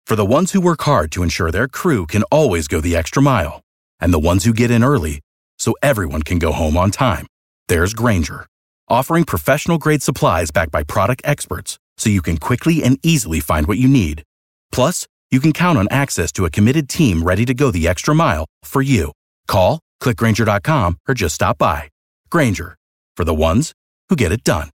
For the ones who work hard to ensure their crew can always go the extra mile, and the ones who get in early so everyone can go home on time, there's Grainger, offering professional-grade supplies backed by product experts so you can quickly and easily find what you need. Plus, you can count on access to a committed team ready to go the extra mile for you. Call, click Grainger.com, or just stop by. Grainger, for the ones who get it done.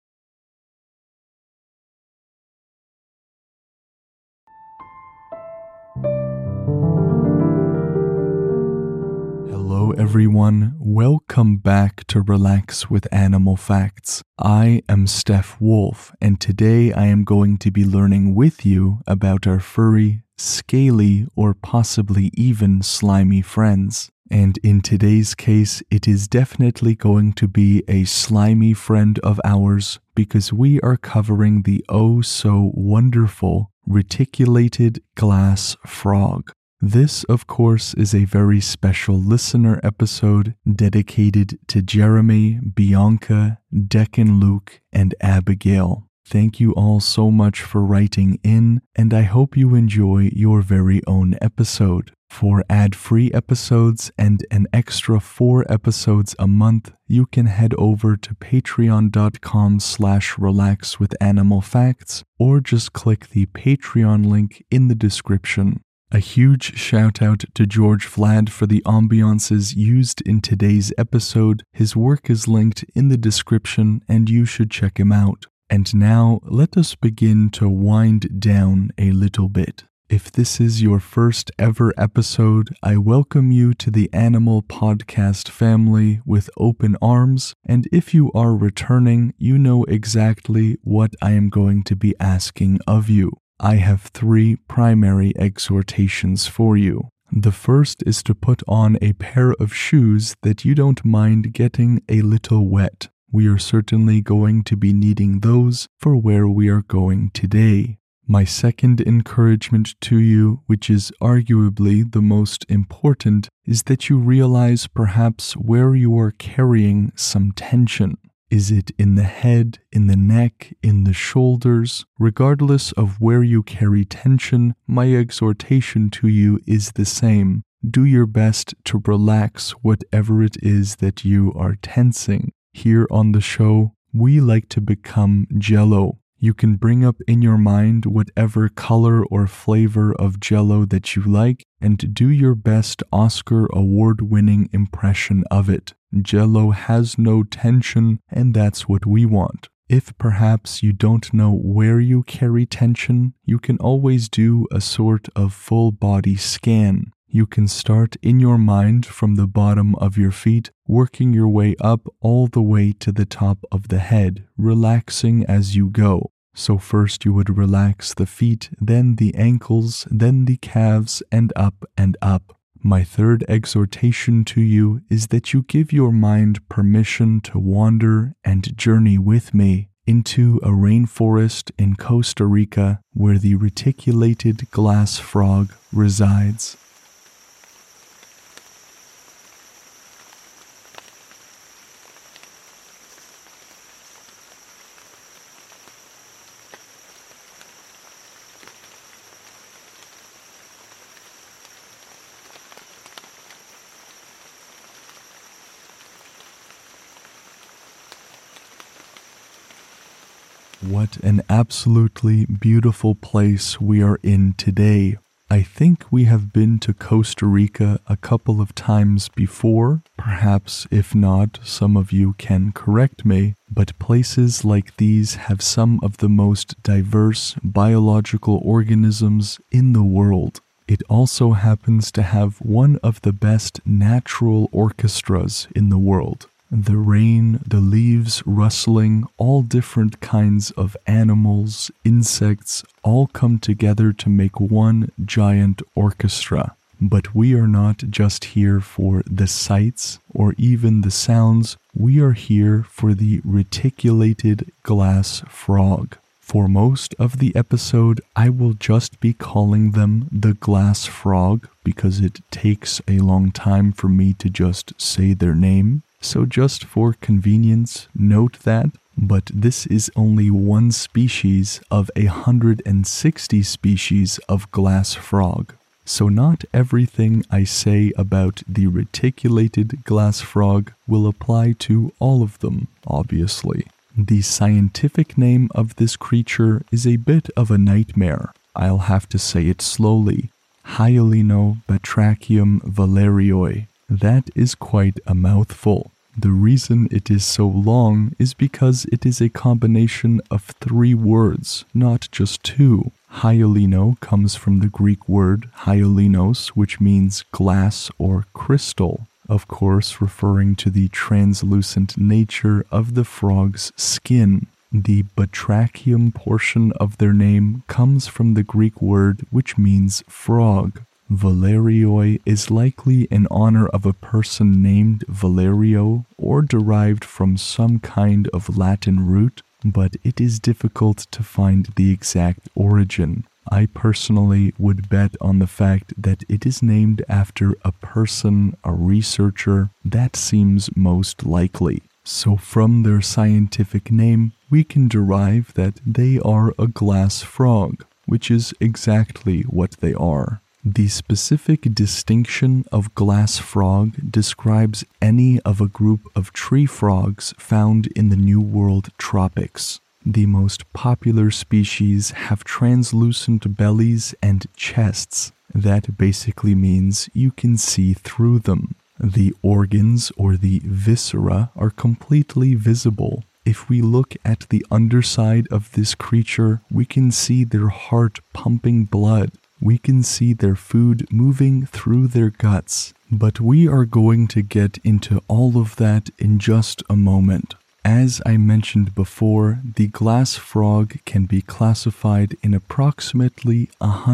Hello everyone, welcome back to Relax with Animal Facts. I am Steph Wolf, and today I am going to be learning with you about our furry, scaly, or possibly even slimy friends. And in today's case, it is definitely going to be a slimy friend of ours because we are covering the oh so wonderful reticulated glass frog. This, of course, is a very special listener episode dedicated to Jeremy, Bianca, Deccan Luke, and Abigail. Thank you all so much for writing in, and I hope you enjoy your very own episode. For ad-free episodes and an extra 4 episodes a month, you can head over to patreon.com/relaxwithanimalfacts or just click the Patreon link in the description. A huge shout out to George Vlad for the ambiances used in today's episode. His work is linked in the description and you should check him out. And now let us begin to wind down a little bit. If this is your first ever episode, I welcome you to the Animal Podcast family with open arms, and if you are returning, you know exactly what I am going to be asking of you. I have 3 primary exhortations for you. The first is to put on a pair of shoes that you don't mind getting a little wet. We are certainly going to be needing those for where we are going today. My second encouragement to you, which is arguably the most important, is that you realize perhaps where you are carrying some tension. Is it in the head, in the neck, in the shoulders? Regardless of where you carry tension, my exhortation to you is the same. Do your best to relax whatever it is that you are tensing. Here on the show, we like to become Jell-O. You can bring up in your mind whatever color or flavor of Jell-O that you like and do your best Oscar award-winning impression of it. Jell-O has no tension, and that's what we want. If perhaps you don't know where you carry tension, you can always do a sort of full-body scan. You can start in your mind from the bottom of your feet, working your way up all the way to the top of the head, relaxing as you go. So first you would relax the feet, then the ankles, then the calves, and up and up. My third exhortation to you is that you give your mind permission to wander and journey with me into a rainforest in Costa Rica where the reticulated glass frog resides. What an absolutely beautiful place we are in today. I think we have been to Costa Rica a couple of times before. Perhaps, if not, some of you can correct me. But places like these have some of the most diverse biological organisms in the world. It also happens to have one of the best natural orchestras in the world. The rain, the leaves rustling, all different kinds of animals, insects, all come together to make one giant orchestra. But we are not just here for the sights or even the sounds, we are here for the reticulated glass frog. For most of the episode, I will just be calling them the glass frog because it takes a long time for me to just say their name. So just for convenience, note that. but this is only one species of 160 species of glass frog. So not everything I say about the reticulated glass frog will apply to all of them, obviously. The scientific name of this creature is a bit of a nightmare. I'll have to say it slowly. Hyalinobatrachium valerioi. That is quite a mouthful. The reason it is so long is because it is a combination of 3 words, not just 2. Hyalino comes from the Greek word hyalinos, which means glass or crystal, of course referring to the translucent nature of the frog's skin. The batrachium portion of their name comes from the Greek word which means frog. Valerioi is likely in honor of a person named Valerio or derived from some kind of Latin root, but it is difficult to find the exact origin. I personally would bet on the fact that it is named after a person, a researcher. That seems most likely. So from their scientific name, we can derive that they are a glass frog, which is exactly what they are. The specific distinction of glass frog describes any of a group of tree frogs found in the New World tropics. The most popular species have translucent bellies and chests. That basically means you can see through them. The organs or the viscera are completely visible. If we look at the underside of this creature, we can see their heart pumping blood. We can see their food moving through their guts. But we are going to get into all of that in just a moment. As I mentioned before, the glass frog can be classified in approximately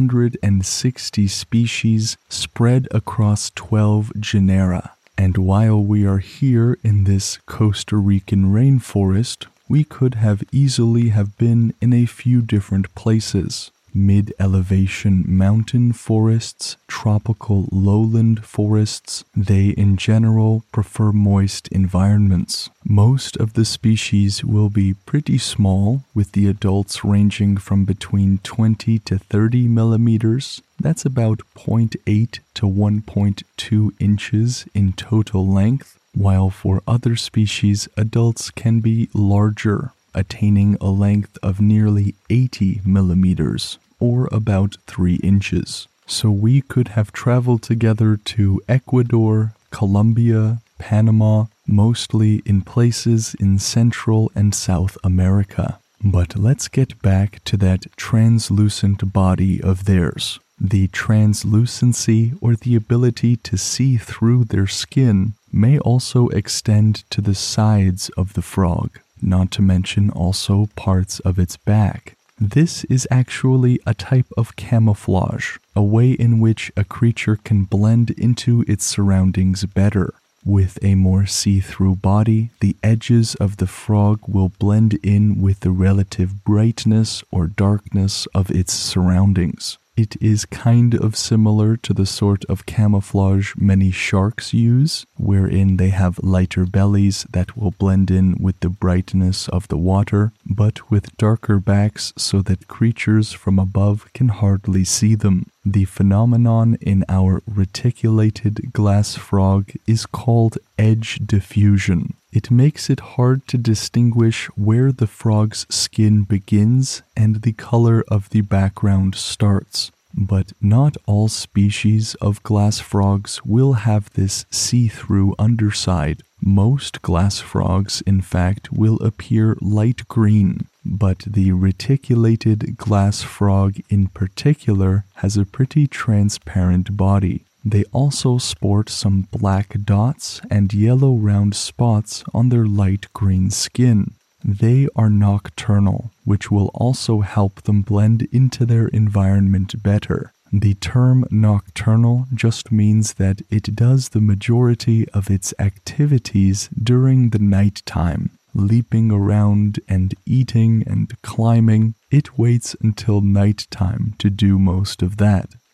160 species spread across 12 genera. And while we are here in this Costa Rican rainforest, we could have easily have been in a few different places. Mid-elevation mountain forests, tropical lowland forests, they in general prefer moist environments. Most of the species will be pretty small, with the adults ranging from between 20 to 30 millimeters. That's about 0.8 to 1.2 inches in total length, while for other species, adults can be larger, attaining a length of nearly 80 millimeters, or about 3 inches. So we could have traveled together to Ecuador, Colombia, Panama, mostly in places in Central and South America. But let's get back to that translucent body of theirs. The translucency, or the ability to see through their skin, may also extend to the sides of the frog, not to mention also parts of its back. This is actually a type of camouflage, a way in which a creature can blend into its surroundings better. With a more see-through body, the edges of the frog will blend in with the relative brightness or darkness of its surroundings. It is kind of similar to the sort of camouflage many sharks use, wherein they have lighter bellies that will blend in with the brightness of the water, but with darker backs so that creatures from above can hardly see them. The phenomenon in our reticulated glass frog is called edge diffusion. It makes it hard to distinguish where the frog's skin begins and the color of the background starts. But not all species of glass frogs will have this see-through underside. Most glass frogs, in fact, will appear light green, but the reticulated glass frog in particular has a pretty transparent body. They also sport some black dots and yellow round spots on their light green skin. They are nocturnal, which will also help them blend into their environment better. The term nocturnal just means that it does the majority of its activities during the nighttime. Leaping around and eating and climbing, it waits until nighttime to do most of that.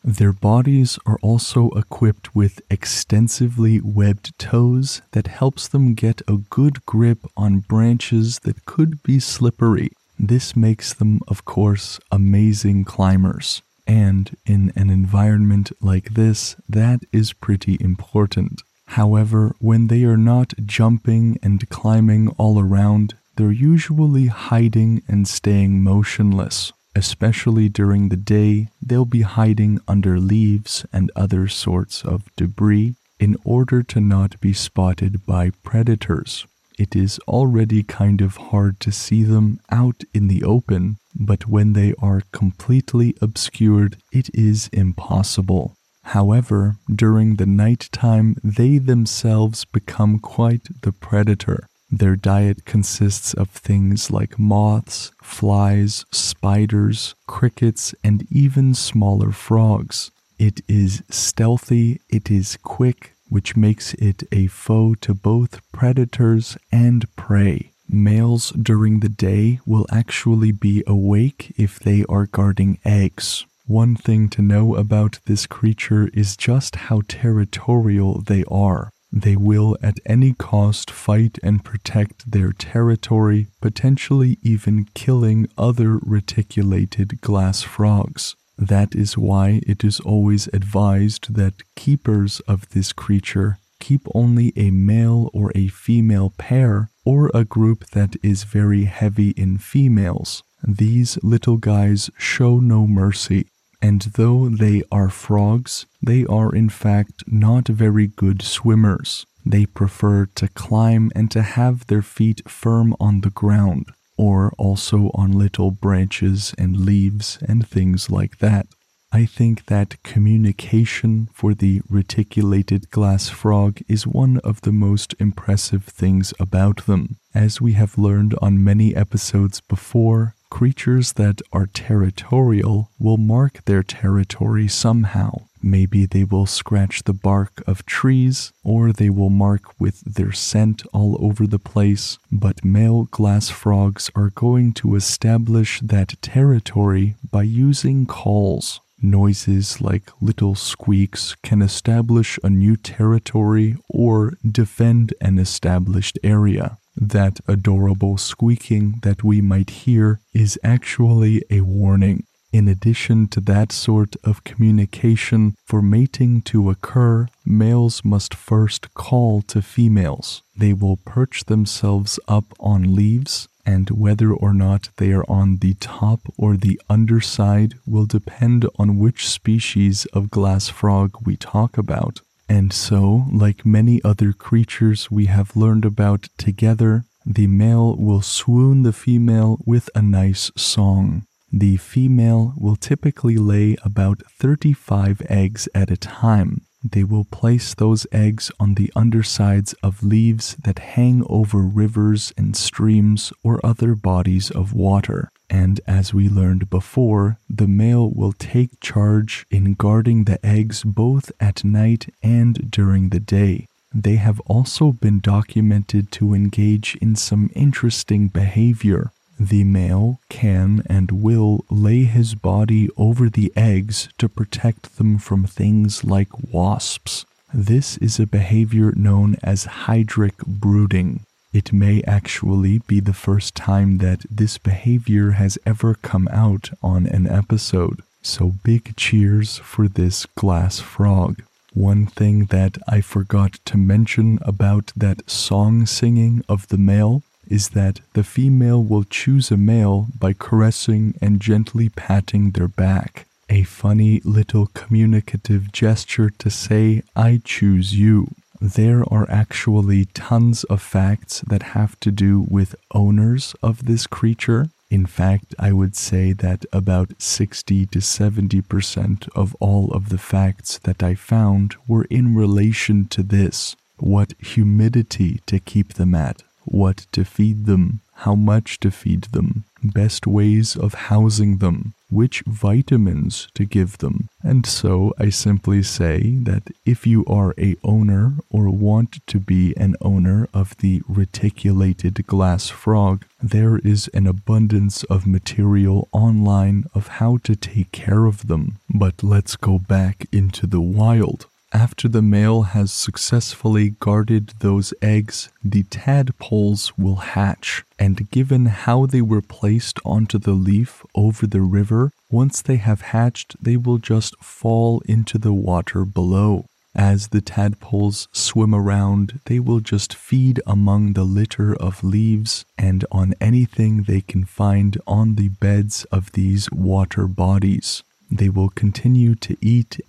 Their bodies are also equipped with extensively webbed toes that helps them get a good grip on branches that could be slippery. This makes them, of course, amazing climbers. And in an environment like this, that is pretty important. However, when they are not jumping and climbing all around, they're usually hiding and staying motionless. Especially during the day, they'll be hiding under leaves and other sorts of debris in order to not be spotted by predators. It is already kind of hard to see them out in the open, but when they are completely obscured, it is impossible. However, during the nighttime, they themselves become quite the predator. Their diet consists of things like moths, flies, spiders, crickets, and even smaller frogs. It is stealthy, it is quick, which makes it a foe to both predators and prey. Males during the day will actually be awake if they are guarding eggs. One thing to know about this creature is just how territorial they are. They will at any cost fight and protect their territory, potentially even killing other reticulated glass frogs. That is why it is always advised that keepers of this creature keep only a male or a female pair or a group that is very heavy in females. These little guys show no mercy. And though they are frogs, they are in fact not very good swimmers. They prefer to climb and to have their feet firm on the ground, or also on little branches and leaves and things like that. I think that communication for the reticulated glass frog is one of the most impressive things about them. As we have learned on many episodes before, creatures that are territorial will mark their territory somehow. Maybe they will scratch the bark of trees, or they will mark with their scent all over the place, but male glass frogs are going to establish that territory by using calls. Noises like little squeaks can establish a new territory or defend an established area. That adorable squeaking that we might hear is actually a warning. In addition to that sort of communication, for mating to occur, males must first call to females. They will perch themselves up on leaves, and whether or not they are on the top or the underside will depend on which species of glass frog we talk about. And so, like many other creatures we have learned about together, the male will swoon the female with a nice song. The female will typically lay about 35 eggs at a time. They will place those eggs on the undersides of leaves that hang over rivers and streams or other bodies of water. And as we learned before, the male will take charge in guarding the eggs both at night and during the day. They have also been documented to engage in some interesting behavior. The male can and will lay his body over the eggs to protect them from things like wasps. This is a behavior known as hydric brooding. It may actually be the first time that this behavior has ever come out on an episode, so big cheers for this glass frog. One thing that I forgot to mention about that song singing of the male is that the female will choose a male by caressing and gently patting their back. A funny little communicative gesture to say, "I choose you." There are actually tons of facts that have to do with owners of this creature. In fact, I would say that about 60 to 70% of all of the facts that I found were in relation to this. What humidity to keep them at, what to feed them, how much to feed them, best ways of housing them, which vitamins to give them. And so I simply say that if you are a owner or want to be an owner of the reticulated glass frog, there is an abundance of material online of how to take care of them. But let's go back into the wild. After the male has successfully guarded those eggs, the tadpoles will hatch, and given how they were placed onto the leaf over the river, once they have hatched, they will just fall into the water below. As the tadpoles swim around, they will just feed among the litter of leaves and on anything they can find on the beds of these water bodies. They will continue to eat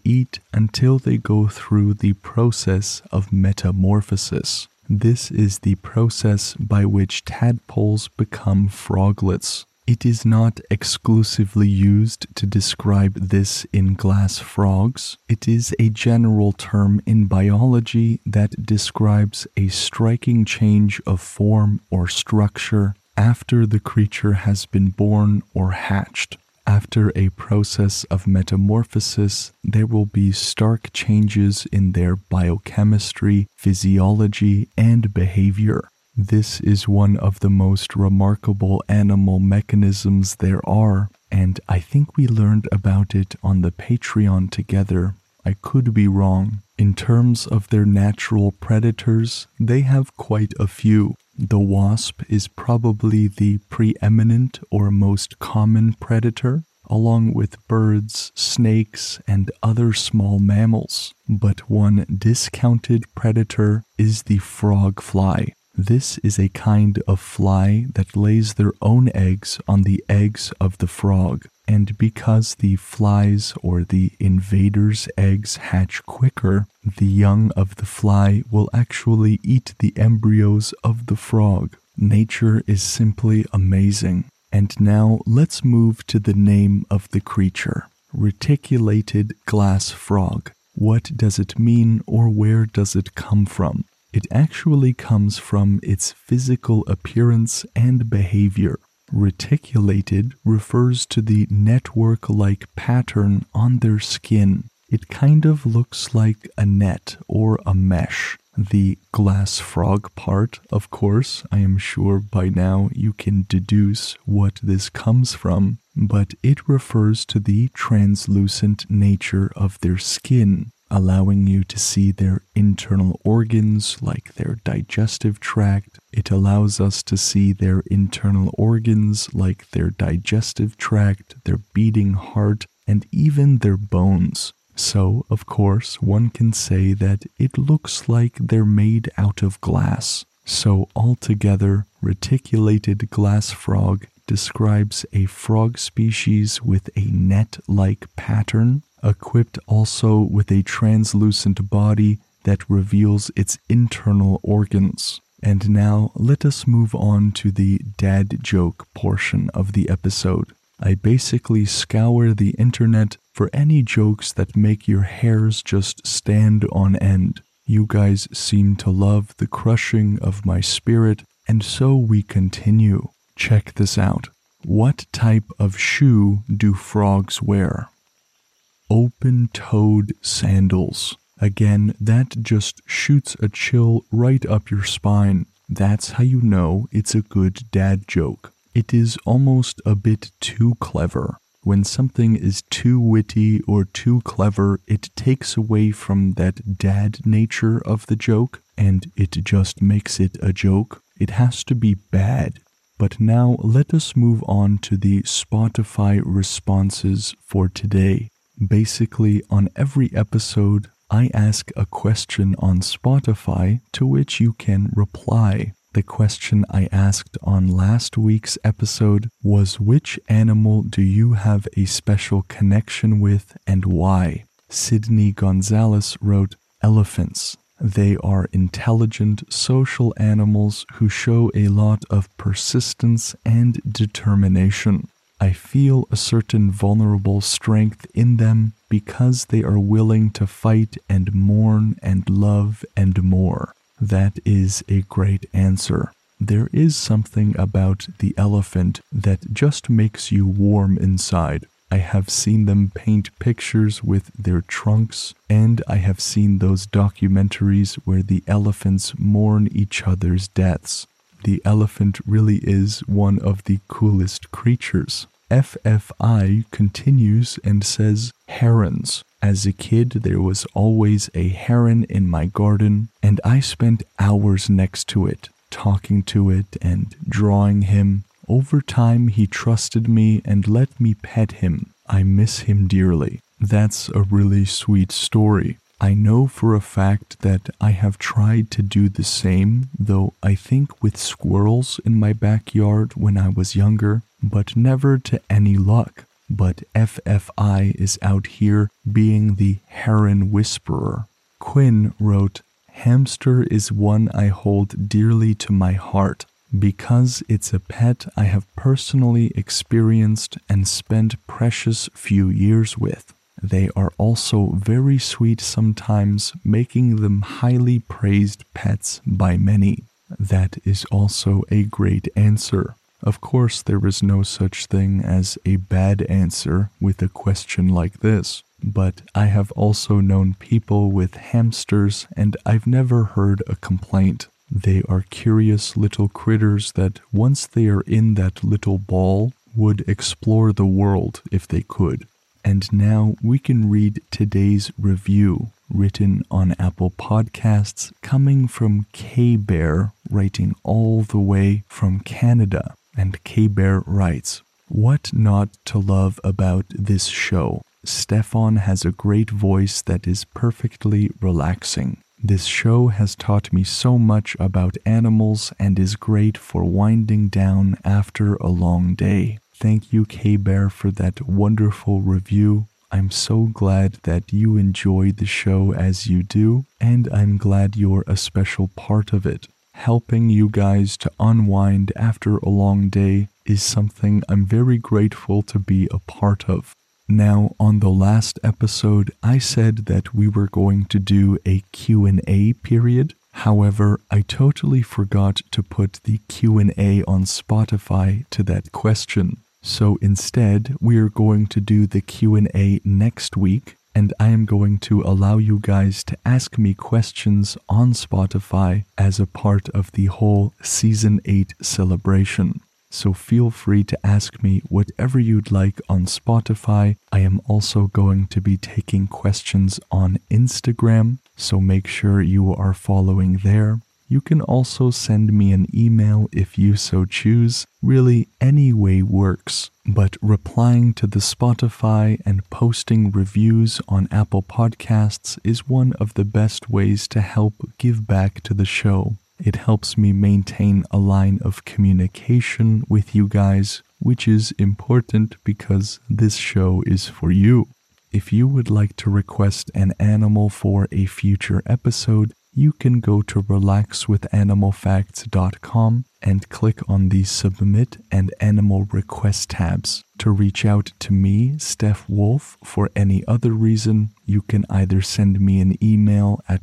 until they go through the process of metamorphosis. This is the process by which tadpoles become froglets. It is not exclusively used to describe this in glass frogs. It is a general term in biology that describes a striking change of form or structure after the creature has been born or hatched. After a process of metamorphosis, there will be stark changes in their biochemistry, physiology, and behavior. This is one of the most remarkable animal mechanisms there are, and I think we learned about it on the Patreon together. I could be wrong. In terms of their natural predators, they have quite a few. The wasp is probably the preeminent or most common predator, along with birds, snakes, and other small mammals. But one discounted predator is the frog fly. This is a kind of fly that lays their own eggs on the eggs of the frog, and because the flies or the invader's eggs hatch quicker, the young of the fly will actually eat the embryos of the frog. Nature is simply amazing. And now let's move to the name of the creature. Reticulated glass frog. What does it mean, or where does it come from? It actually comes from its physical appearance and behavior. Reticulated refers to the network-like pattern on their skin. It kind of looks like a net or a mesh. The glass frog part, of course, I am sure by now you can deduce what this comes from, but it refers to the translucent nature of their skin, allowing you to see their internal organs like their digestive tract. It allows us to see their internal organs like their digestive tract, their beating heart, and even their bones. So, of course, one can say that it looks like they're made out of glass. So, altogether, reticulated glass frog describes a frog species with a net-like pattern, equipped also with a translucent body that reveals its internal organs. And now, let us move on to the dad joke portion of the episode. I basically scour the internet for any jokes that make your hairs just stand on end. You guys seem to love the crushing of my spirit, and so we continue. Check this out. What type of shoe do frogs wear? Open-toed sandals. Again, that just shoots a chill right up your spine. That's how you know it's a good dad joke. It is almost a bit too clever. When something is too witty or too clever, it takes away from that dad nature of the joke, and it just makes it a joke. It has to be bad. But now let us move on to the Spotify responses for today. Basically, on every episode, I ask a question on Spotify to which you can reply. The question I asked on last week's episode was, which animal do you have a special connection with and why? Sydney Gonzalez wrote, elephants. They are intelligent, social animals who show a lot of persistence and determination. I feel a certain vulnerable strength in them because they are willing to fight and mourn and love and more. That is a great answer. there is something about the elephant that just makes you warm inside. I have seen them paint pictures with their trunks, and I have seen those documentaries where the elephants mourn each other's deaths. The elephant really is one of the coolest creatures. FFI continues and says, herons. As a kid, there was always a heron in my garden, and I spent hours next to it, talking to it and drawing him. Over time, he trusted me and let me pet him. I miss him dearly. That's a really sweet story. I know for a fact that I have tried to do the same, though I think with squirrels in my backyard when I was younger, but never to any luck. But FFI is out here being the heron whisperer. Quinn wrote, hamster is one I hold dearly to my heart. Because it's a pet I have personally experienced and spent precious few years with. They are also very sweet sometimes, making them highly praised pets by many. That is also a great answer. Of course, there is no such thing as a bad answer with a question like this, but I have also known people with hamsters and I've never heard a complaint. They are curious little critters that once they are in that little ball would explore the world if they could. And now we can read today's review written on Apple Podcasts coming from K-Bear, writing all the way from Canada. And K-Bear writes, what not to love about this show? Stefan has a great voice that is perfectly relaxing. This show has taught me so much about animals and is great for winding down after a long day. Thank you, K-Bear, for that wonderful review. I'm so glad that you enjoy the show as you do, and I'm glad you're a special part of it. Helping you guys to unwind after a long day is something I'm very grateful to be a part of. Now, on the last episode, I said that we were going to do a Q&A period. However, I totally forgot to put the Q&A on Spotify to that question. So instead, we are going to do the Q&A next week, and I am going to allow you guys to ask me questions on Spotify as a part of the whole Season 8 celebration. So feel free to ask me whatever you'd like on Spotify. I am also going to be taking questions on Instagram, so make sure you are following there. You can also send me an email if you so choose. Really, any way works. But replying to the Spotify and posting reviews on Apple Podcasts is one of the best ways to help give back to the show. It helps me maintain a line of communication with you guys, which is important because this show is for you. If you would like to request an animal for a future episode, you can go to relaxwithanimalfacts.com and click on the Submit and Animal Request tabs. To reach out to me, Steph Wolf, for any other reason, you can either send me an email at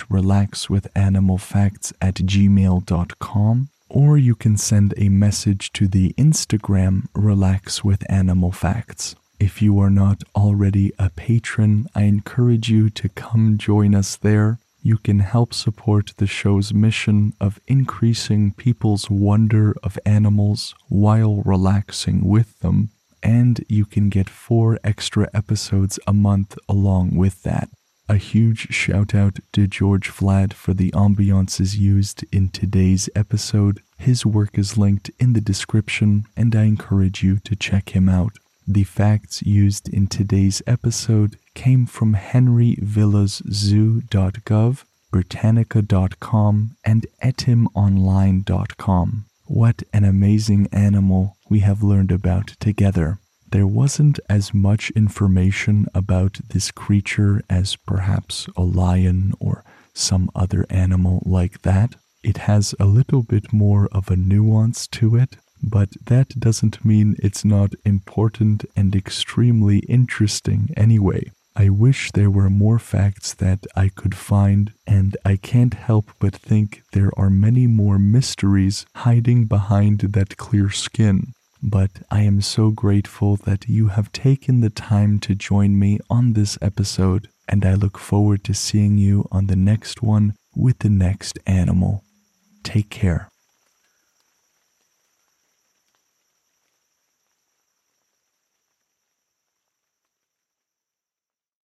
relaxwithanimalfacts@gmail.com, or you can send a message to the Instagram relaxwithanimalfacts. If you are not already a patron, I encourage you to come join us there. You can help support the show's mission of increasing people's wonder of animals while relaxing with them, and you can get 4 extra episodes a month along with that. A huge shout out to George Vlad for the ambiances used in today's episode. His work is linked in the description, and I encourage you to check him out. The facts used in today's episode came from henryvillaszoo.gov, britannica.com, and etimonline.com. What an amazing animal we have learned about together. There wasn't as much information about this creature as perhaps a lion or some other animal like that. It has a little bit more of a nuance to it, but that doesn't mean it's not important and extremely interesting anyway. I wish there were more facts that I could find, and I can't help but think there are many more mysteries hiding behind that clear skin. But I am so grateful that you have taken the time to join me on this episode, and I look forward to seeing you on the next one with the next animal. Take care.